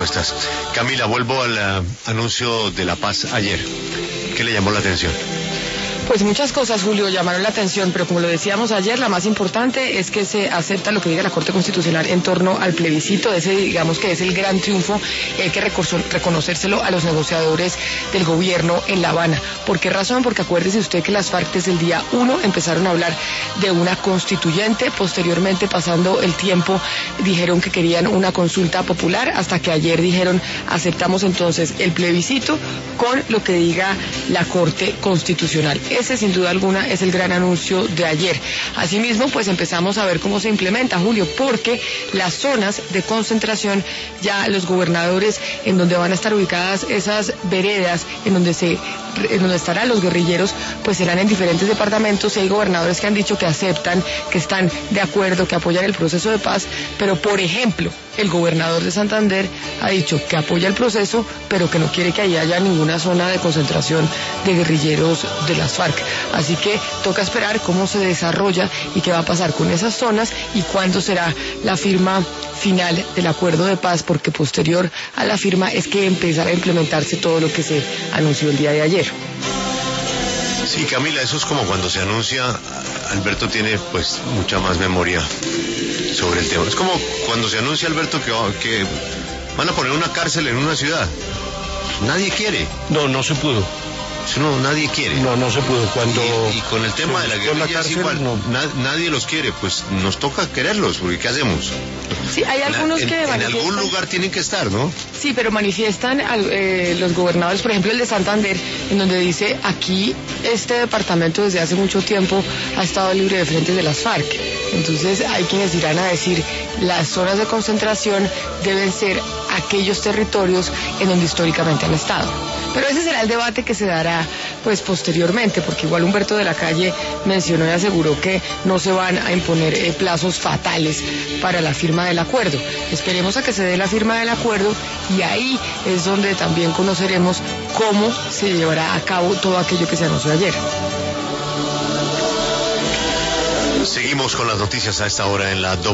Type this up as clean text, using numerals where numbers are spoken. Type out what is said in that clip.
estás? Camila, vuelvo al anuncio de la paz ayer. ¿Qué le llamó la atención? Pues muchas cosas, Julio, llamaron la atención, pero como lo decíamos ayer, la más importante es que se acepta lo que diga la Corte Constitucional en torno al plebiscito. Ese, digamos que es el gran triunfo, hay que reconocérselo a los negociadores del gobierno en La Habana. ¿Por qué razón? Porque acuérdese usted que las FARC desde el día 1 empezaron a hablar de una constituyente, posteriormente, pasando el tiempo, dijeron que querían una consulta popular, hasta que ayer dijeron, aceptamos entonces el plebiscito con lo que diga la Corte Constitucional. Ese, sin duda alguna, es el gran anuncio de ayer. Asimismo, pues empezamos a ver cómo se implementa, Julio, porque las zonas de concentración, ya los gobernadores en donde van a estar ubicadas esas veredas, en donde estarán los guerrilleros, pues serán en diferentes departamentos, y hay gobernadores que han dicho que aceptan, que están de acuerdo, que apoyan el proceso de paz, pero por ejemplo, el gobernador de Santander ha dicho que apoya el proceso, pero que no quiere que ahí haya ninguna zona de concentración de guerrilleros de las FARC. Así que toca esperar cómo se desarrolla y qué va a pasar con esas zonas y cuándo será la firma final del acuerdo de paz, porque posterior a la firma es que empezará a implementarse todo lo que se anunció el día de ayer. Sí, Camila, eso es como cuando se anuncia, Alberto tiene pues mucha más memoria sobre el tema. Es como cuando se anuncia, Alberto, que van a poner una cárcel en una ciudad. Nadie quiere. No se pudo. No, nadie quiere. No se pudo. Y con el tema de la guerrilla es igual. Nadie los quiere, pues nos toca quererlos, porque ¿qué hacemos? Sí, hay algunos que en algún lugar tienen que estar, ¿no? Sí, pero manifiestan los gobernadores, por ejemplo el de Santander, en donde dice, aquí este departamento desde hace mucho tiempo ha estado libre de frentes de las FARC. Entonces hay quienes irán a decir, las zonas de concentración deben ser aquellos territorios en donde históricamente han estado. Pero ese será el debate que se dará pues posteriormente, porque igual Humberto de la Calle mencionó y aseguró que no se van a imponer plazos fatales para la firma del acuerdo. Esperemos a que se dé la firma del acuerdo y ahí es donde también conoceremos cómo se llevará a cabo todo aquello que se anunció ayer. Seguimos con las noticias a esta hora en la